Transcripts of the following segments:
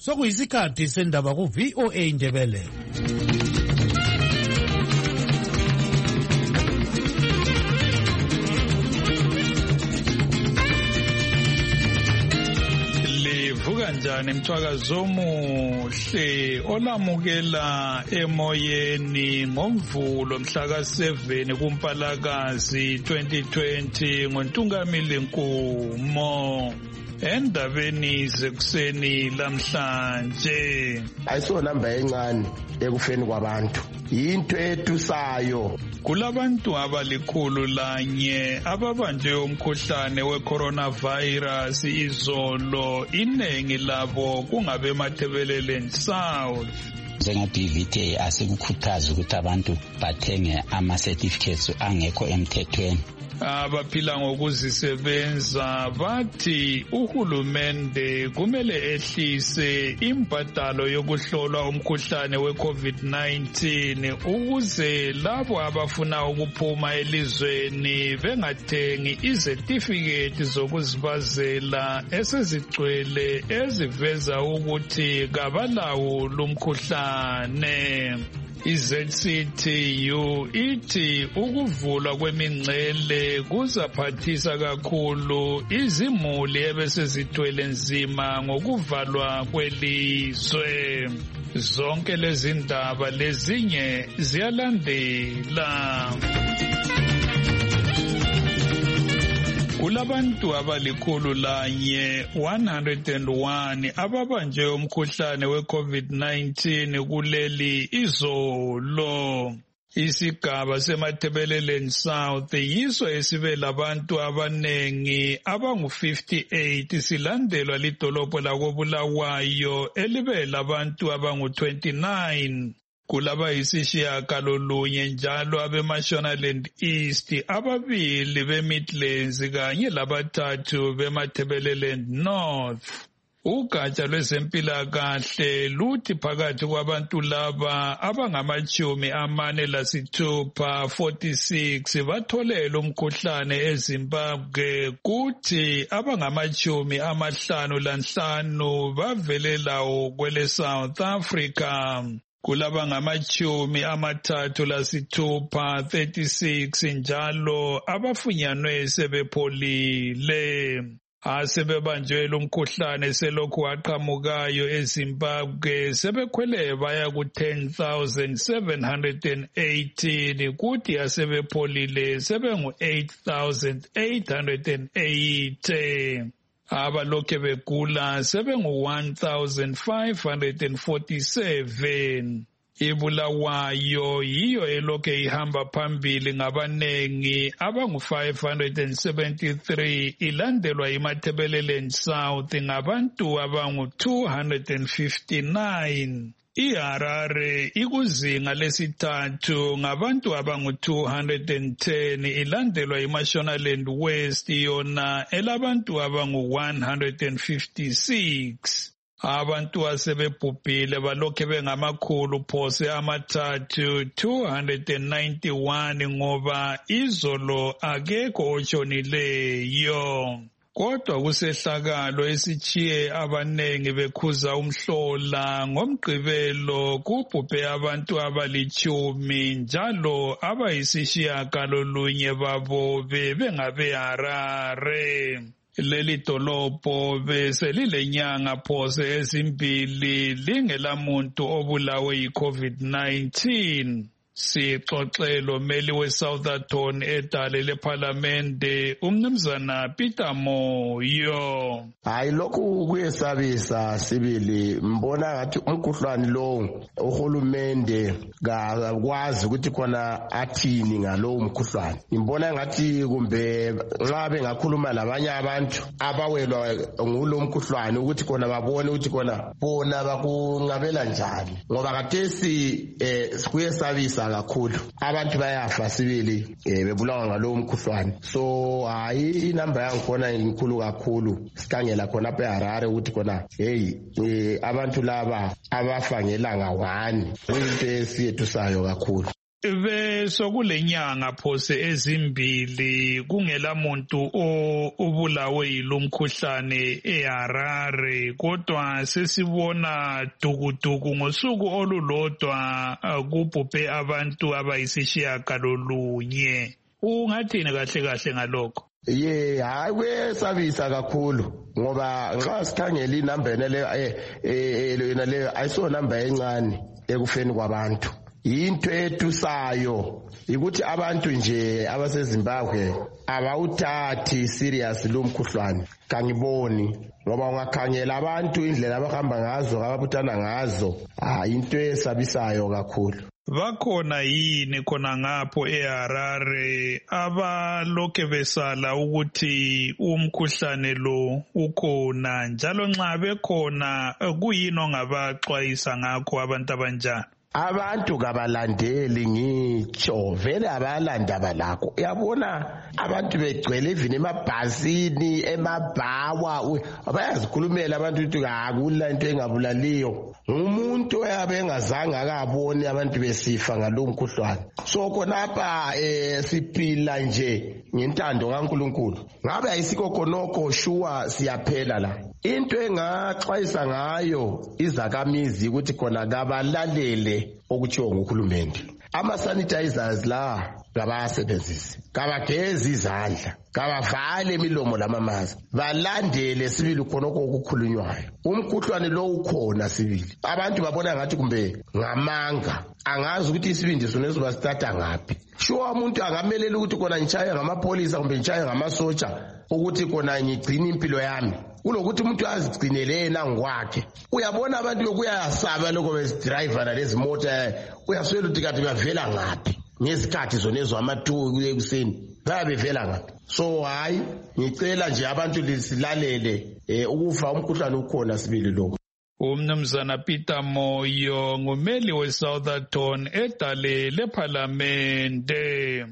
Sokuyisikhathi sendaba ku VOA Indebele. Livuka njani mthwakazo omuhle olamukela emoyeni ngomvulo mhla ka7 kuMpalakazi 2020 ngoNtungamili Nkumo. Endabeni zekuseni lamhlanje ayisonamba encane ekufeni kwabantu into ethusayo. Kulabantu abalikhulu ababanjwe umkhuhlane we-coronavirus izolo, iningi labo kungabe eMathebelele South. Njenge-DVT asikukhuthaza ukuthi abantu bathenge ama-certificates angekho emthethweni. Abaphila ngokuzisebenza bathi uhulumende kumele ehlise imbadalo yokuhlolwa umkhuhlane we-COVID-19 ukuze labo abafuna ukuphuma elizweni bengathengi izetifiketi zokuzibazela esezigcwele eziveza ukuthi kabalawo lumkhuhlane. iZCTU ithi ukuvulwa kwemingcele kuzaphathisa kakhulu izimuli ebesezithwele nzima ngokuvalwa kwelizwe. Zonke lezi ndaba lezinye ziyalandela. Kulabantu abalikhulu 101 ababanjwe umkhuhlane we-COVID-19 kuleli izolo. Isigaba seMathebelele South yiso esibe labantu abanengi abangu-58 silandelwa lidolobho lakoBulawayo elibe labantu abangu-29. Kulaba yisishiyagalolunye njalo abeMashonaland East, ababili beMidlands kanye labathathu beMathebeleland North. Ugatsha lwezempilakahle luthi phakathi kwabantu laba abangama-46 batholele umkhuhlane eZimbabwe, kuthi abangama-55 bavele lawo kwele South Africa. Kulaba ngama-36 njalo abafunyanwe sebepholile. Asebebanjwe lumkhuhlane selokhu waqhamukayo eZimbabwe sebekhwele baya ku-10,718 kuthi asebepholile sebengu-8,880. Abalokhe begula sebengu-1,547. iBulawayo yiyo elokhe ihamba phambili ngabanengi abangu-573, ilandelwa iMathebelele South ngabantu abangu-259. iHarare ikuzinga lesithathu ngabantu abangu-210, ilandelwa iMashonaland West yona elabantu abangu-156. Abantu asebebhubhile balokhe bengamakhulu phose amathathu 291 ngoba izolo akekho otshonileyo. Kodwa kusehlakalo esitshiye abanengi bekhuza umhlola ngoMgqibelo kubhubhe abantu abali10 njalo abayisishiyagalolunye babo bengabeHarare. Leli dolobho beselilenyanga phose ezimbili lingelamuntu obulawe yi-COVID-19. Sixoxelo meli weSouthampton edale lePhalamende umnumzana Peter Moyo. Hayi lokhu kuyesabisa sibili, mbona ngathi umkhuhlane lo uhulumende kakwazi ukuthi khona athini ngalo mkhuhlane. Imbona ngathi kumbe nxa bengakhuluma labanye abantu abawelwa ngulo mkhuhlane ukuthi khona babone ukuthi khona bona bakungabela njani, ngoba kathesi kuyesabisa kakhulu abantu bayafa sibili bebulawa ngalowo mkhuhlwane. So hayi inamba yangikhona inkulu kakhulu sikhangela khona apha eHarare ukuthi khona abantu laba abafa ngelanga 1 kuyinto esiyethusayo kakhulu. Besokulenyanga phose ezimbili kungela muntu obulawe yilomkhuhlane eHarare, kodwa sesibona dukuduku ngosuku olulodwa kubhubhe abantu abayisishiyagalolunye. Ungathini kahle ngalokho? Hayi kwesabisa kakhulu ngoba nxa sikhangela inambene le ayisona namba encane ekufeni kwabantu. Into ethusayo ukuthi abantu nje abaseZimbabwe abawuthathi serious lo mkhuhlane. Kangiboni ngoba ungakhangela abantu indlela abahamba ngazo ababuthana ngazo, into esabisayo kakhulu. Bakhona yini khona ngapho eHarare abalokhe besala ukuthi umkhuhlane lo ukhona, njalo nxa bekhona kuyini ongabaxwayisa ngakho abantu abanjani? Abantu kabalandeli ngitsho vele abalandaba lakho. Uyabona abantu begcwele even emabhasini emabhawa bayazikhulumela abantu ukuthi akula into engabulaliyo. Umuntu oyabe engazange akabone abantu besifa ngalo mkhuhlwane. So khonapha siphila nje ngentando kaNkulunkulu. Ngabe ayisikho khonokho shuwa siyaphela la. Into engaxwayisa ngayo izakhamizi ukuthi khona kabalalele okutshiwo nguhulumende. Ama-sanitizers la kabasebenzisi, kabagezi izandla, kabavale imilomo lamamaza, balandele sibili khonokho okukhulunywayo. Umkhuhlwane lo ukhona sibili. Abantu babona ngathi kumbe ngamanga, angazi ukuthi isibindi sonezo basithatha ngaphi. Shuwa umuntu angamelela ukuthi khona ngichaye ngamapolisa kumbe ngichaye ngamasotsha ukuthi khona ngigcina impilo yami. Kulokuthi umuntu azigcinele yena ngokwakhe. Uyabona abantu lokuyasaba lokho besidriver nalezi mota, uyaswela ukuthi kanti bavela ngaphi ngezikhathi zonezo ama-2 ekuseni bayabevela ngaphi. So hayi ngicela nje abantu silalele ukufa umkhuhlane ukhona sibili lokho. Umnumzana Peter Moyo ngumeli weSoutherton edale lePhalamende.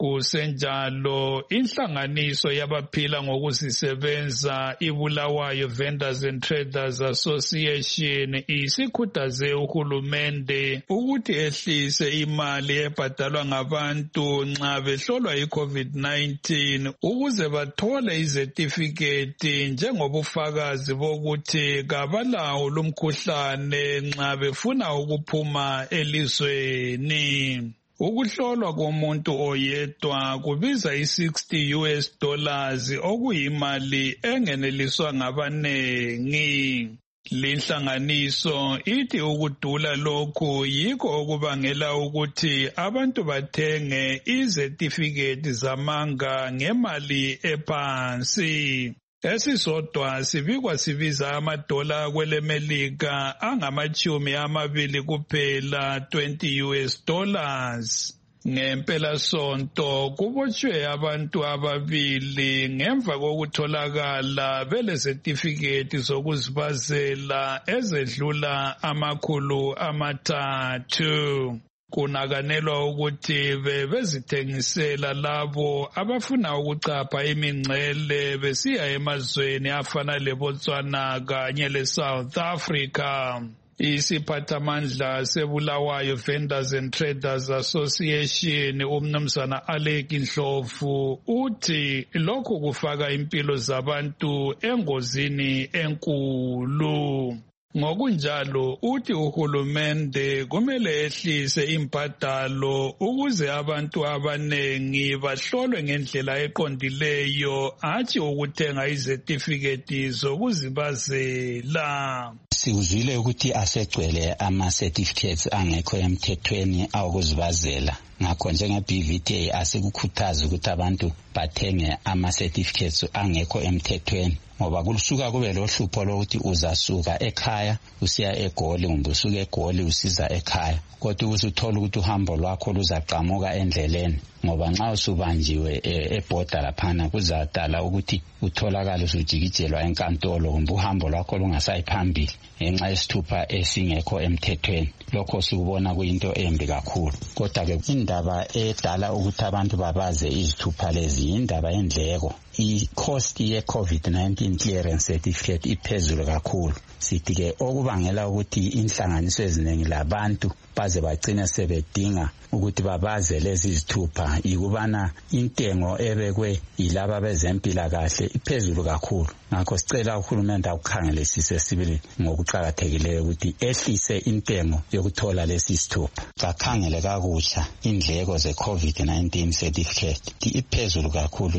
Kusenjalo inhlanganiso yabaphila ngokuzisebenza iBulawayo Vendors and Traders Association isikhuthaze uhulumende ukuthi ehlise imali ebhadalwa ngabantu nxa behlolwa iCovid-19 ukuze bathole izetifiketi njengobufakazi bokuthi kabalawo lumkhuhlane nxa befuna ukuphuma elizweni. Ukuhlolwa komuntu oyedwa kubiza $60 okuyimali engeneliswa ngabanengi. Linhlanganiso ithi ukudula lokhu yikho okubangela ukuthi abantu bathenge izetifiketi zamanga ngemali ephansi. Esisodwa sibikwa sibiza $20 kwelemelika angama-20 kuphela $20. Ngempela sonto kubotshwe abantu ababili ngemva kokutholakala belezetifiketi zokuzibazela ezedlula 300. Kunakanelwa ukuthi bezithengisela labo abafuna ukuchapha imingcele besiya emazweni afana leBotswana kanye leSouth Africa. Isiphathamandla seBulawayo Vendors and Traders Association umnumzana Aleki Ndlovu uthi lokhu kufaka impilo zabantu engozini enkulu. Ngokunjalo uthi uhulumende kumele ehlise imbadalo ukuze abantu abanengi bahlolwe ngendlela eqondileyo hatshi ukuthenga izetifiketi zokuzibazela. Sikuzwile ukuthi asegcwele ama-certificates angekho emthethweni awokuzibazela. Ngakho njenge-BVTA asikukhuthaza ukuthi abantu bathenge ama-certificates angekho emthethweni ngoba kusuka kube lohlupho lokuthi uzasuka ekhaya usiya eGoli kumbe usuka eGoli usiza ekhaya kodwa usuthola ukuthi uhambo lwakho luzaqamuka endleleni ngoba nxa usubanjiwe ebhoda laphana kuzadala ukuthi utholakala usujikijelwa enkantolo kumbe uhambo lwakho lungasayiphambili ngenxa yesithupha esingekho emthethweni. Lokho sikubona kuyinto embi kakhulu. Kodwa-ke indaba edala ukuthi abantu babaze izithupha lezi indaba yendleko. I-cost ye-COVID-19 clearance certificate iphezulu kakhulu. Sithi-ke okubangela ukuthi inhlanganiso eziningi labantu baze bagcine sebedinga ukuthi babaze lezi izithupha ikubana intengo ebekwe yilaba bezempilakahle iphezulu kakhulu. Ngakho sicela uhulumende akukhangelisise sibili ngokuqhakathekileyo ukuthi ehlise intengo yokuthola lesi isithupha. Bakhangele kakutsha indleko ze-COVID-19 certificate iphezulu kakhulu,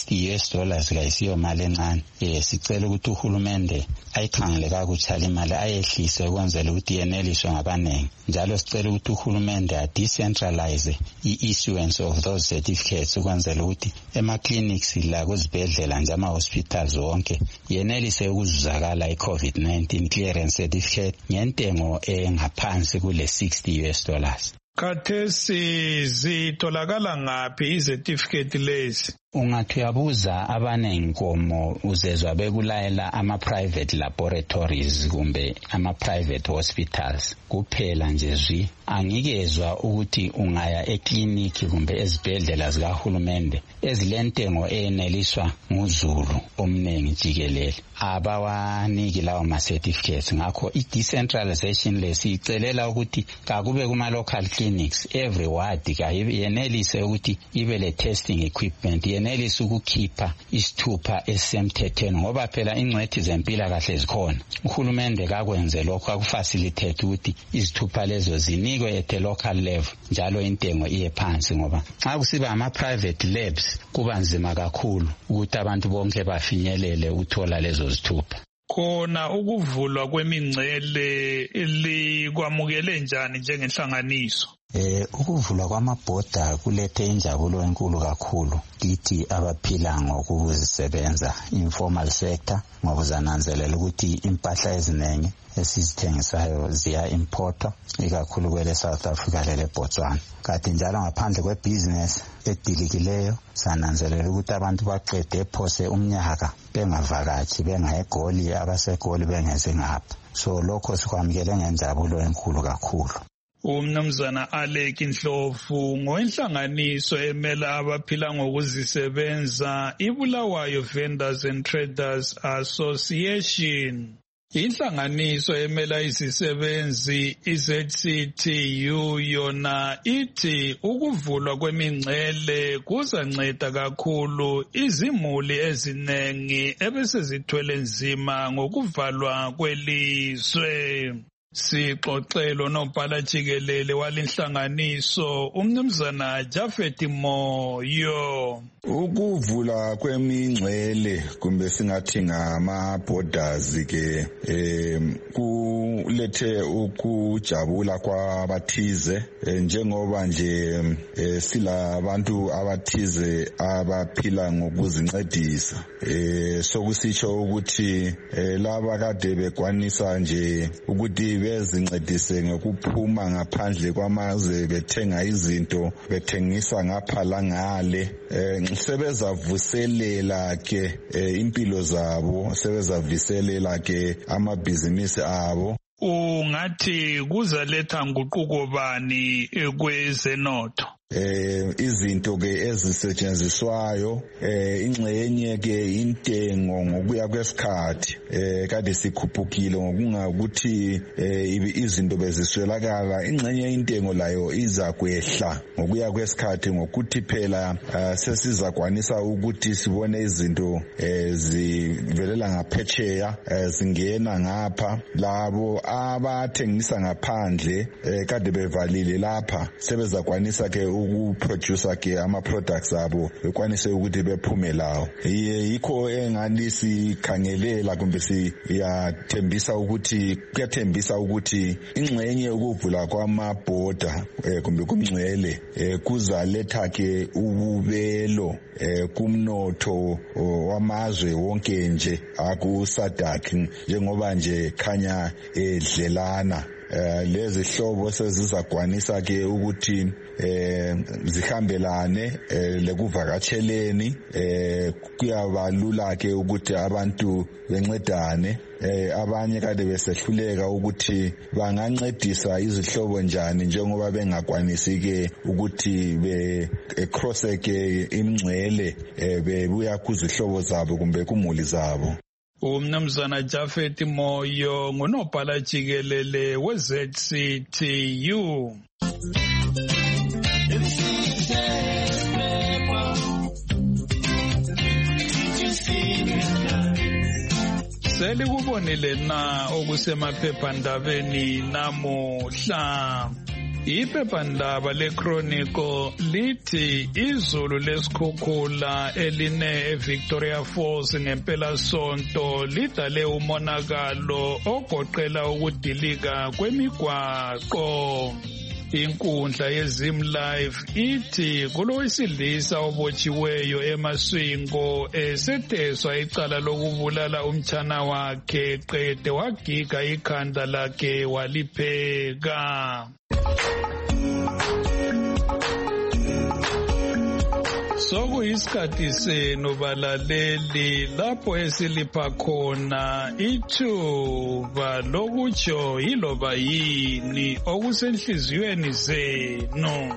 $60 kayisiyo mali encane. Sicela ukuthi uhulumende ayikhangele kakutsha imali ayehlise ukwenzela ukuthi yeneliswe ngabanengi. Njalo sicela ukuthi uhulumende a-decentralize i-issuance of those certificates ukwenzela ukuthi ema-clinics la kuzibhedlela nje ama-hospitals wonke yenelise ukuzuzakala i-COVID-19 clearance certificate ngentengo engaphansi kule $60. Khathesi zitholakala ngaphi izetifiketi lezi? Ungathi uyabuza abanengi nkomo uzezwa bekulayela ama-private laboratories kumbe ama-private hospitals kuphela nje zwi. Angikezwa ukuthi ungaya ekliniki kumbe ezibhedlela zikahulumende ezilentengo eyeneliswa nguzulu omningi jikelele abawaniki lawo ma-certificates. Ngakho i-decentralization lesiyicelela ukuthi kakube kuma-local clinics every ward yenelise ukuthi ibe le-testing equipment, yenelise ukukhipha isithupha esisemthethweni ngoba phela ingcwethi zempilakahle zikhona. Uhulumende kakwenze lokho, akufacilitate ukuthi izithupha lezo zinikwe at a local level njalo intengo iye phansi ngoba nxa kusiba ama-private labs kuba nzima kakhulu ukuthi abantu bonke bafinyelele uthola lezo zithupha. Khona ukuvulwa kwemingcele likwamukele njani njengenhlanganiso? Ukuvulwa kwamabhoda kulethe injabulo enkulu kakhulu kithi abaphila ngokuzisebenza informal sector ngoba zananzelela ukuthi impahla eziningi esizithengisayo ziya importwa ikakhulu kwele South Africa lele Botswana. Kanti njalo ngaphandle kwebusiness edilikileyo sananzelela ukuthi abantu baqede phose umnyaka bengavakashi bengayeGoli, abaseGoli bengeze ngapha. So lokho sikwamukele ngenjabulo enkulu kakhulu. Umnumzana Alec Ndlovu ngowenhlanganiso emela abaphila ngokuzisebenza iBulawayo Vendors and Traders Association. Inhlanganiso emela izisebenzi iZCTU yona ithi ukuvulwa kwemingcele kuzanceda kakhulu izimuli ezinengi ebesezithwele nzima ngokuvalwa kwelizwe. Sixoxelo nobhala jikelele walenhlanganiso umnumzana Jafet Moyo. Ukuvula kwemingcele kumbe singathi ngama-borders ke kulethe ukujabula kwabathize njengoba nje silabantu abathize abaphila ngokuzincedisa. Sokusitsho ukuthi laba kade bekwanisa nje ukuthi bezincedise ngokuphuma ngaphandle kwamazwe bethenga izinto bethengisa ngapha langale, sebezavuselela ke impilo zabo, sebezavuselela ke amabhizinisi abo. Ungathi kuzaletha nguquko bani kwezenotho? Izinto ke ezisetshenziswayo ingxenye ke intengo ngokuya kwesikhathi kade sikhuphukile ngokungakuthi izinto beziswelakala, ingxenye intengo layo iza kwehla ngokuya kwesikhathi ngokuthi phela sesizakwanisa ukuthi sibone izinto zivelela ngaphetsheya zingena ngapha. Labo abathengisa ngaphandle kade bevalile lapha sebezakwanisa ke ukuproduce ke ama-products abo bekwanise ukuthi bephume lawo. Yikho engani sikhangelela kumbe siyathembisa ukuthi ingxenye ukuvula kwamabhoda kumbe kumngcele kuzaletha ke ububelo kumnotho wamazwe wonke nje akuSADC njengoba nje khanya edlelana. Lezi hlobo sezizakwanisa ke ukuthi zihambelane lekuvakatsheleni, kuyabalula ke ukuthi abantu bencedane. Abanye kade besehluleka ukuthi bangancedisa izihlobo njani njengoba bengakwanisi ke ukuthi cross ke imingcele bebuya kuzihlobo zabo kumbe kumuli zabo. Umnumzana Jafet Moyo ngunobhala jikelele we-ZCTU. Selikubonile na okusemaphephandabeni namuhla. Iphephandaba leChronicle lithi izulu lesikhukhula eline eVictoria Falls ngempela sonto lidale umonakalo ogoqela ukudilika kwemigwaqo. Inkundla yeZim Live ithi kulowesilisa obotshiweyo eMaswingo esetheswa icala lokubulala umtshana wakhe qede wagiga ikhanda lakhe walipheka. Sokuyisikhathi senu balaleli lapho esilipha khona ithuba lokutsho yiloba yini okusenhliziyweni zenu.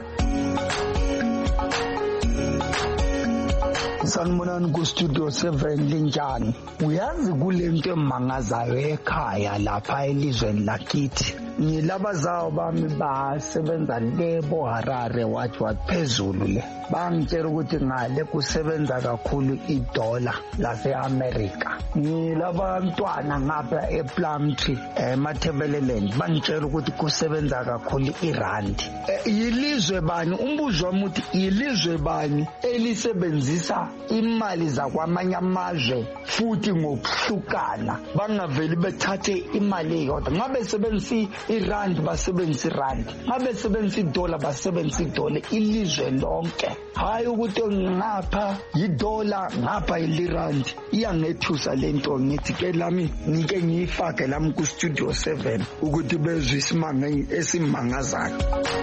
Sanibonani ku-Studio 7 linjani? Uyazi kulento emangazayo ekhaya lapha elizweni lakithi. Ngilabazayo bami basebenza lebo Harare wathi phezulu le. Bangitshela ukuthi ngale kusebenza kakhulu idola lase-America. Ngilabantwana ngapha ePlumtree eMathebeleland bangitshela ukuthi kusebenza kakhulu irandi. Yilizwe bani umbuzo wami uthi yilizwe bani elisebenzisa imali zakwamanye amazwe futhi ngokuhlukana bangaveli bethathe imali eyodwa ngabe sebenzisa irandi basebenzisa irandi ngabe sebenzisa idola basebenzisa idola ilizwe lonke hayi ukuthi ngapha idola ngapha ilirandi iyangethusa lento ngithi ke lami ngike ngifake lami ku-Studio 7 ukuthi bezwe isimanga esimangazayo.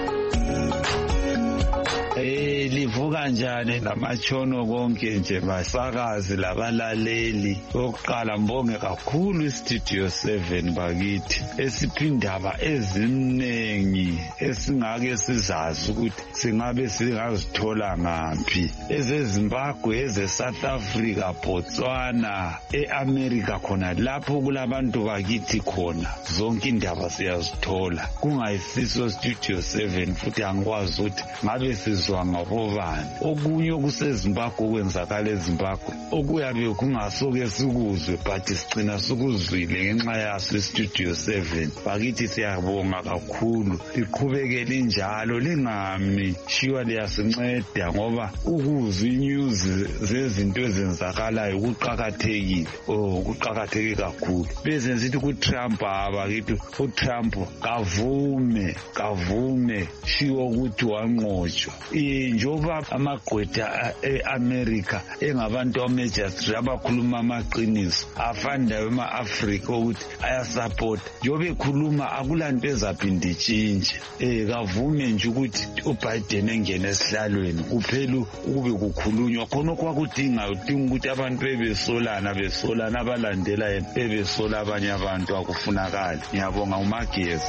Livuka njani lamatshono konke nje basakazi labalaleli. Oqala mbonge kakhulu iStudio 7 bakithi esiphindaba eziningi esingake sizazi ukuthi singabe singazithola ngaphi ezeZimbabwe ezeSouth Africa Botswana eAmerica khona lapho kulabantu bakithi khona zonke indaba siyazithola kungayisiso Studio 7 futhi angikwazi ukuthi ngabe sizwa ngabobani okunye okuseZimbabwe kwenzakala eZimbabwe okuyabe kungasoke sikuzwe but sigcina sikuzwile ngenxa yaso iStudio 7 bakithi siyabonga kakhulu liqhubekele njalo lingami shiwa liyasinceda ngoba ukuzwa inews zezinto ezenzakalayo kuqhakathekile kuqhakatheke kakhulu bese sithi kuTrump abakithi uTrump kavume shiwa ukuthi wanqotshwa njoba amagqwetha eAmerica engabantu amajustri abakhuluma amaqiniso afanda ema-Africa ukuthi ayasupport njobe khuluma akulanto ezaphinde itshintshe kavume nje ukuthi uBiden engene esihlalweni kuphela ukube kukhulunywa khona okwakudinga ukuthi abantu besolana abalandela yena bebesola abanye abantu akufunakali. Ngiyabonga uMageza.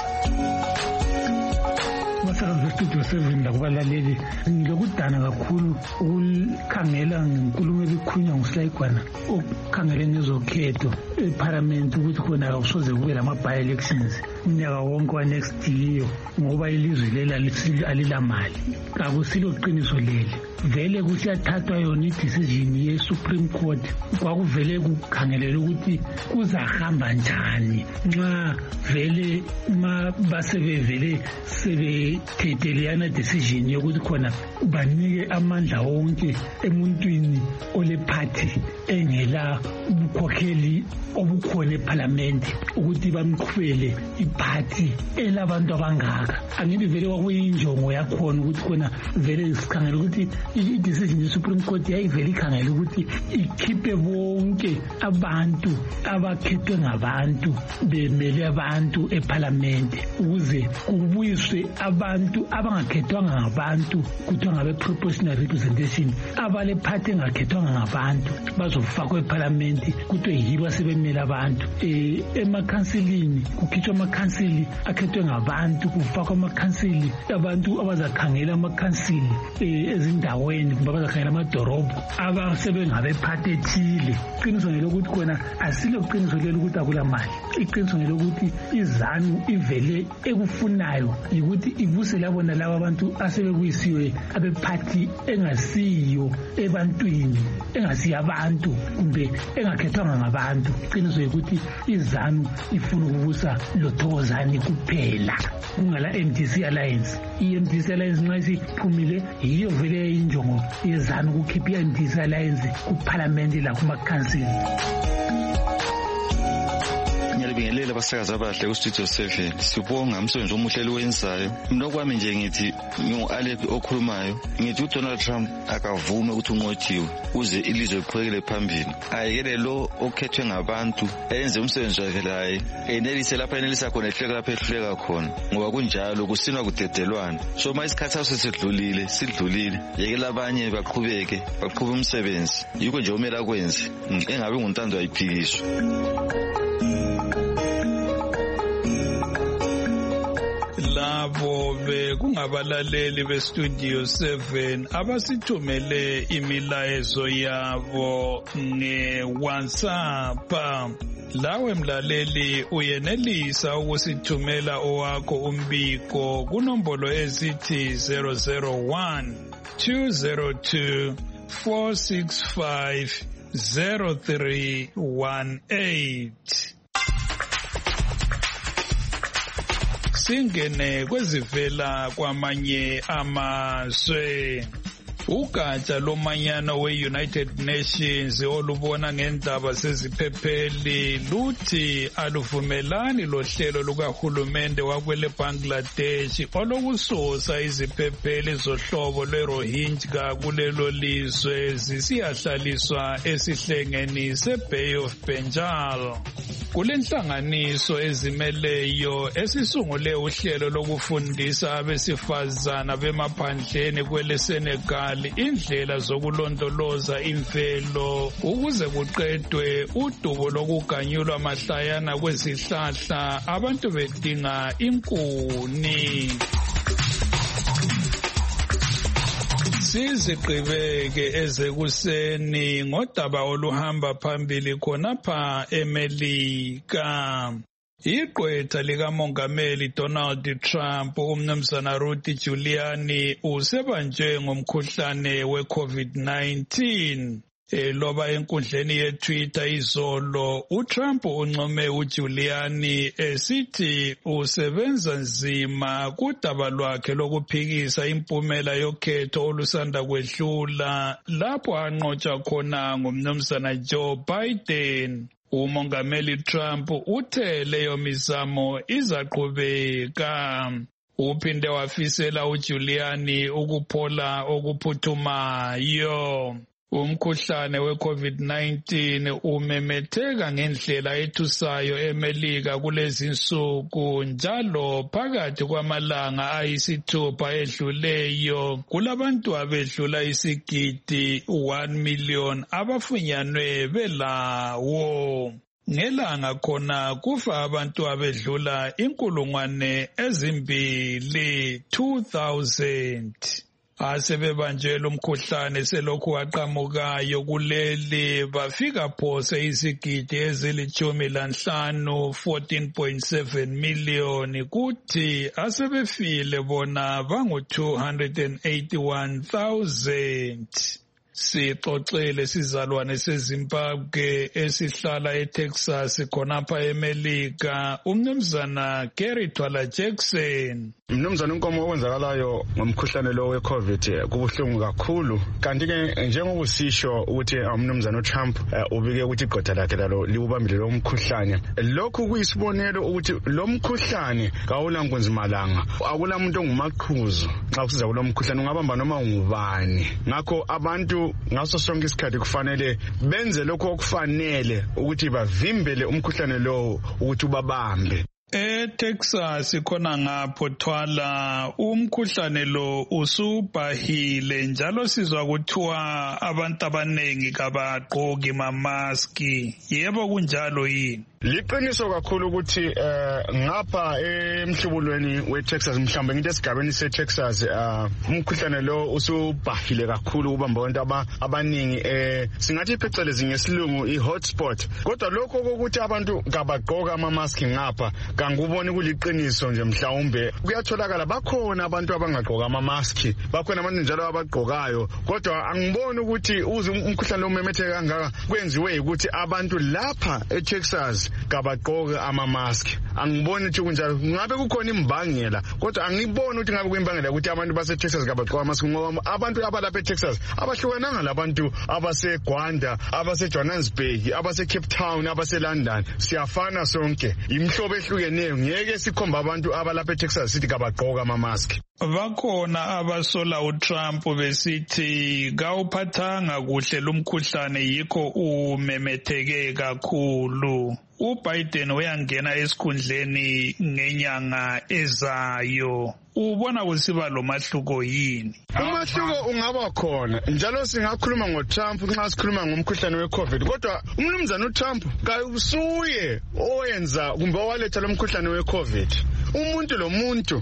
Masakazi Studio 7 lakubalaleli ngilokudana kakhulu ukukhangela ngenkulumo ebikhulunywa nguSilayigwana okukhangele nezokhetho eParliament ukuthi khona akusoze kube lama-by-elections unyaka wonke wa-next year ngoba ilizwe leli alilamali akusilo qiniso leli vele kusiyathathwa yona i-decision ye-Supreme Court kwakuvele kukhangelele ukuthi kuzahamba njani nxa vele basebevele sebethetheleyana decision yokuthi khona banike amandla wonke emuntwini olephathi engela ubukhokheli obukhona eParliament ukuthi bamqhubele iphathi elabantu abangaka angithi vele kwakuyinjongo yakhona ukuthi khona vele sikhangela ukuthi i-decision ye-Supreme Court yayivele ikhangela ukuthi ikhiphe bonke abantu abakhethwe ngabantu bemele abantu eParliament ukuze kubuyiswe abantu abangakhethwanga ngabantu kuthiwa ngabe-proportional representation abalephathi engakhethwanga ngabantu bazofakwa eParliament kuthiwe yibo asebemela abantu. Emakhansilini kukhitshwa amakhansili akhethwe ngabantu, kufakwa amakhansili abantu abazakhangela amakhansili ezindaweni kumbe abazakhangela amadorobho abasebengabephathe ethile. Iqiniso ngelokuthi khona asilo iqiniso lelo ukuthi akula mali. Iqiniso ngelokuthi izanu ivele ekufunayo yikuthi ivuse labona laba abantu asebekuyisiwe abephathi engasiyo ebantwini, engasiyo abantu kumbe engakhethwanga ngabantu. Iqiniso yikuthi izanu ifuna ukubusa loThokozani kuphela kungala MDC Alliance. I-MDC Alliance nxa isiphumile yiyo vele injongo yezanu ukukhipha i-MDC Alliance kuparlamente lakumakhansili. Ngiyabingelela abasakazi abahle kuStudio 7. Sibonga umsebenzi omuhle owenzayo. Mina kwami nje ngithi ngu-Alec okhulumayo, ngithi uDonald Trump akavume ukuthi unqothiwe uze ilizwe liqhubekele phambili. Ayekele lo okhethwe ngabantu enze umsebenzi wakhe laye, enelise lapha enelisa khona, ehluleka lapha ehluleka khona, ngoba kunjalo kusinwa kudedelwana. So ma isikhathi saso sidlulile, yekela abanye baqhube umsebenzi. Yikho nje umele akwenze, engabe nguntando ayiphikiswa. Labo bekungabalaleli beStudio 7 abasithumele imilayezo yabo ngeWhatsApp. Lawe mlaleli uyenelisa ukusithumela owakho umbiko kunombolo ezithi 001 202 465 0318. Singene kwezivela kwamanye amazwe. Ugatsha lomanyano we-United Nations olubona ngendaba seziphepheli luthi aluvumelani lohlelo lukahulumende wakwele Bangladesh olokususa iziphepheli zohlobo lwe-Rohingya kulelo lizwe zisiyahlaliswa esihlengeni se-Bay of Bengal. Kulenhlanganiso ezimeleyo esisungule uhlelo lokufundisa abesifazana bemaphandleni kwele Senegal indlela zokulondoloza imvelo ukuze kuqedwe udubo lokuganyulwa mahlayana kwezihlahla abantu bedinga inkuni. Siziqhubeke ezekuseni ngodaba oluhamba phambili khonapha eMelika. Igqwetha likamongameli Donald Trump umnumzana Rudy Giuliani usebanjwe ngomkhuhlane we-COVID-19. Loba enkundleni yeTwitter izolo, uTrump uncome uGiuliani esithi usebenza nzima kudaba lwakhe lokuphikisa impumela yokhetho olusanda kwedlula lapho anqotshwa khona ngumnumzana Joe Biden. Umongameli Trump uthe leyo mizamo izaqhubeka. Uphinde wafisela uGiuliani ukuphola okuphuthumayo. Umkhuhlane we-COVID-19 umemetheka ngendlela ethusayo eMelika kulezi nsuku, njalo phakathi kwamalanga ayisithupha edluleyo kulabantu abedlula isigidi 1 million abafunyanwe belawo. Ngelanga khona kufa abantu abedlula 2,000. Asebebanjelwe umkhuhlane selokhu waqhamukayo kuleli bafika phose izigidi ezili-15, 14.7 million, kuthi asebefile bona bangu-281,000. Sixoxele sizalwane seZimbabwe esihlala eTexas khonapha eMelika, umnumzana Gary Twala Jackson. Mnumzana Nkomo, okwenzakalayo ngomkhuhlane lo we-COVID kubuhlungu kakhulu, kanti-ke njengokusisho ukuthi umnumzana uTrump ubike ukuthi igqwetha lakhe lalo liwubambile lo mkhuhlane. Lokhu kuyisibonelo ukuthi lo mkhuhlane kawulankunzimalanga, akula muntu ongumaqhuzu xa kusiza kulo mkhuhlane, ungabamba noma ngubani. Ngakho abantu ngaso sonke isikhathi kufanele benze lokho okufanele ukuthi bavimbele umkhuhlane lo ukuthi ubabambe. eTexas khona ngapho Thwala umkhuhlane lo usubhahile njalo sizwa kuthiwa abantu abanengi kabagqoki mamaski. Yebo kunjalo yini? Liqiniso kakhulu ukuthi ngapha emhlubulweni weTexas mhlambe ngithi esigabeni seTexas umkhuhlane lo usubhahile kakhulu ubamba abantu abaningi singathi phecelezi ngesilungu ihotspot. Kodwa lokho ukuthi abantu kabagqoka amamaski ngapha kanguboni kuliqiniso nje mhlawumbe kuyatholakala bakhona abantu abangagqoka amamaski bakhona abantu njalo abagqokayo kodwa angiboni ukuthi umkhuhlane umemetheka kangaka kwenziwe ukuthi abantu lapha eTexas kabagqoke amamaski. Angiboni ukuthi kunjalo ngabe kukhona imbangela kodwa angiboni ukuthi ngabe kuyimbangela ukuthi abantu baseTexas kabagqoka amamaski ngoba abantu abalapha eTexas abahlukananga labantu abaseGwanda abaseJohannesburg abaseCape Town abaseLondon siyafana sonke imhlobo ehlukeneyo ngeke sikhomba abantu abalapha eTexas sithi kabagqoka amamaski. Bakhona abasola uTrump besithi kawuphathanga kuhle lumkhuhlane yikho umemetheke kakhulu. uBiden uyangena esikhundleni ngenyanga ezayo. Ubona kusiba lo mahluko yini? Umahluko ungaba khona njalo singakhuluma ngoTrump nxa sikhuluma ngomkhuhlane weCovid kodwa umnumzana uTrump kayusuye oyenza kumbe owaletha lo mkhuhlane weCovid. Umuntu lo muntu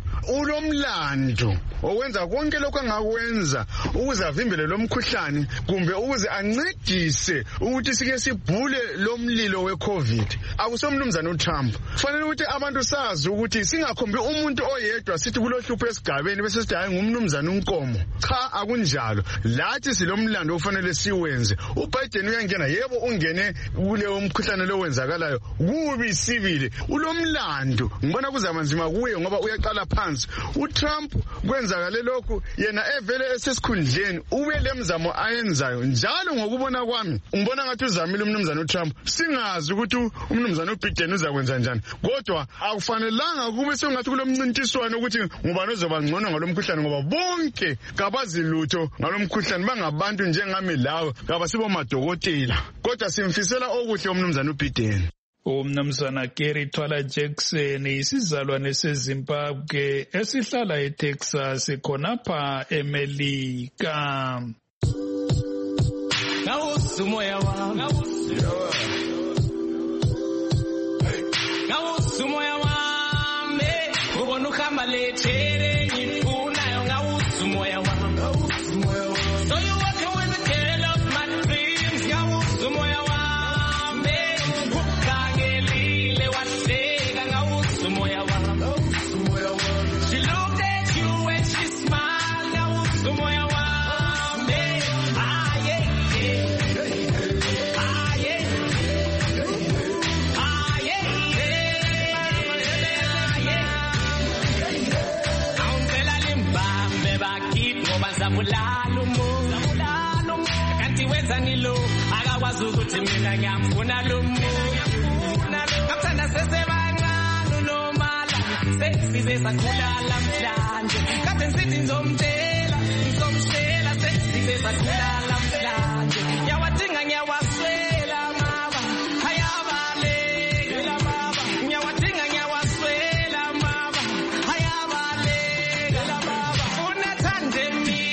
ulomlando owenza konke lokho angakwenza ukuze avimbele lo mkhuhlane kumbe ukuze ancedise ukuthi sike sibhule lo mlilo weCovid. Akusomnumzana uTrump. Kufanele ukuthi abantu sazi ukuthi singakhombi umuntu oyedwa sithi kulohlupho esigabeni bese sithi hayi ngumnumzana uNkomo. Cha akunjalo. Lathi silomlando ofanele siwenze. uBiden uyangena yebo ungene kule umkhuhlane lo wenzakalayo kubi sivile. Ulomlando. Ngibona kuzamanzima kuye ngoba uyaqala phansi. uTrump kwenzakale lokhu yena evele esesikhundleni ube lemzamo ayenzayo njalo ngokubona kwami ngibona ngathi uzamile umnumzana uTrump singazi ukuthi umnumzana uBiden uzakwenza njani kodwa akufanelanga kube sengathi kulomncintiswano ukuthi ngubani ozoba ngcono ngalomkhuhlane ngoba bonke kabazi lutho ngalomkhuhlane bangabantu njengami lawo kabasibo madokotela kodwa simfisela okuhle umnumzana uBiden. Umnumzana Gary Twala Jackson isizalwane seZimbabwe esihlala eTexas khonapha eMelika. Ngawusumoya wami ngawusumoya wami ubona uhamba lethere ngifunayo ngawusumoya wami so you walk with the girl of my dreams ngawusumoya wami she looked at you and she smiled ngawusumoya wami Zamulalo kanti wenza ngilo akakwazi ukuthi mina ngiyamfuna lo kathanda sesebancane nomala sesize sakhulala mhlanje kade ngithi ngizomtshela sesize sakhulala mhlanje ngiyawadinga ngiyawaswela mama hayabalekela mama ngiyawadinga ngiyawaswela mama hayabalekela mama unathande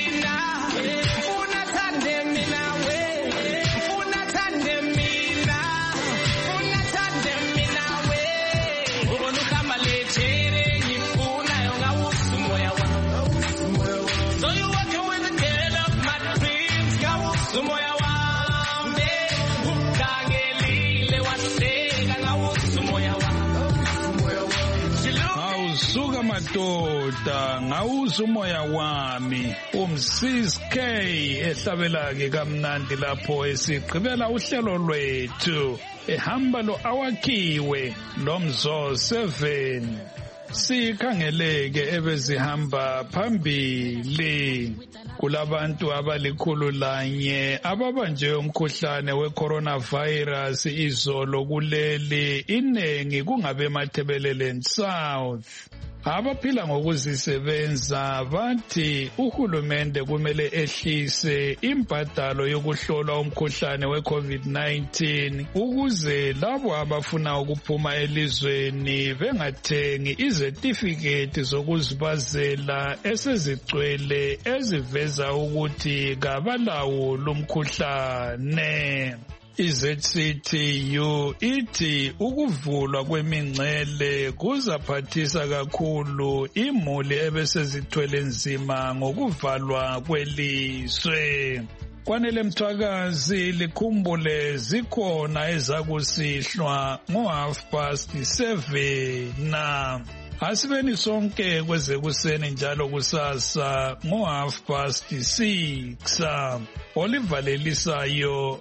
madoda ngawuza umoya wami umsis K ehlabela ke kamnandi lapho esigqibela uhlelo lwethu ehamba lo awakhiwe lomzo 7 sikhangeleke ebezihamba phambili kulabantu abalikhululanye ababanjwe umkhuhlane weCoronavirus izolo kuleli inengi kungabe eMathebeleleni South. Abaphila ngokuzisebenza bathi uhulumende kumele ehlise imbadalo yokuhlola umkhuhlane we-COVID-19 ukuze labo abafuna ukuphuma elizweni bengathengi izetifiketi zokuzibazela esezigcwele eziveza ukuthi kabalawo lumkhuhlane. iZCTU ithi ukuvulwa kwemingcele kuzaphathisa kakhulu imuli ebesezithwele nzima ngokuvalwa kwelizwe. Kwanele Mthwakazi likhumbule zikhona ezakusihlwa ngo7:30 Asibeni sonke kwezekuseni njalo kusasa ngo6:30 Oliver Lelisayo